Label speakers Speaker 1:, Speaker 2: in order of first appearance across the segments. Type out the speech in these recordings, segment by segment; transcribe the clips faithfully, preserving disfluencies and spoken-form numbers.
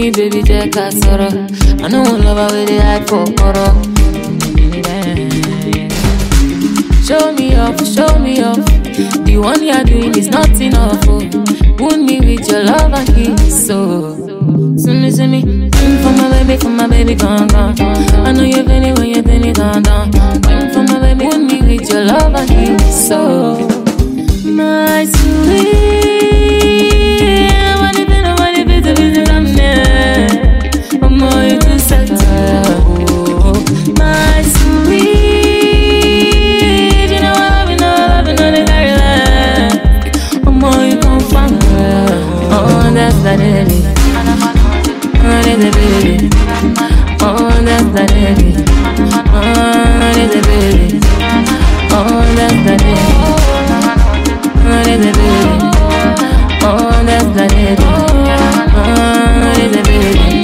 Speaker 1: me, baby, check a sorrow. I know one love with the hype for horror. Show me up, show me up. The one you're doing is not enough. Oh. Wound me with your love and kiss. So, see me, see me. Waiting for my baby, for my baby, gone, gone. I know you're feeling when you're feeling gone, down. Waiting for my baby, wound me with your love and kiss. So, my sweet. My sweet, you know I love you, know I love you, know the very last. Oh, more you come from her. Oh, that's the baby. Oh, that's the baby. Oh, that's the baby. Oh, that's the baby. Oh, that's the baby. Oh, that's the baby. Oh, that's the baby. Oh, that's the baby.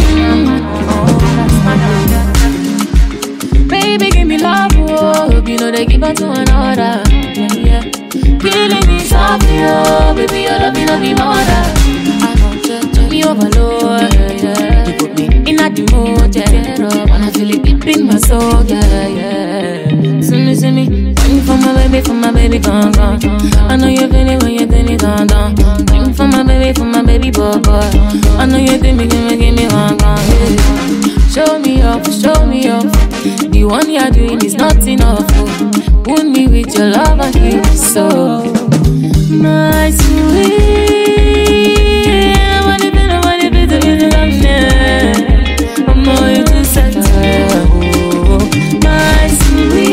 Speaker 1: Baby, give me love, oh. Hope you know they give her to another. Yeah, yeah. Killing me softly, oh. Baby, your love, you know be mother. I want you to me overload, yeah, yeah. You put me in a the mood, yeah. Wanna feel it deep in my soul, yeah, yeah. See me, see me. Waiting for my baby, for my baby, gone, gone. I know you're feeling when you're feeling gone, down. Waiting for my baby, for my baby, boy, boy. I know you're feeling, give me, give me one, gone, yeah. Show me up, show me up. The one you're doing is not enough. Oh. Wound me with your love and kiss. So, my sweet, I wanna be the one to be the reason I'm there. I'm more you to settle. Oh, my sweet,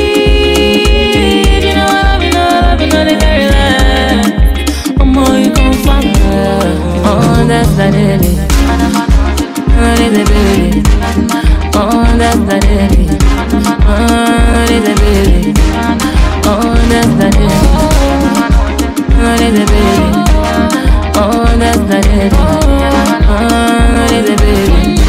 Speaker 1: you know I love you, know I love you, know the very last. I'm more you come from her. Oh, that's the baby. Oh, that's the baby. Oh, that's the baby. Oh, that's the baby. Oh, that's the baby. Oh, that's the baby. Oh, that's the baby. Oh, that's the baby.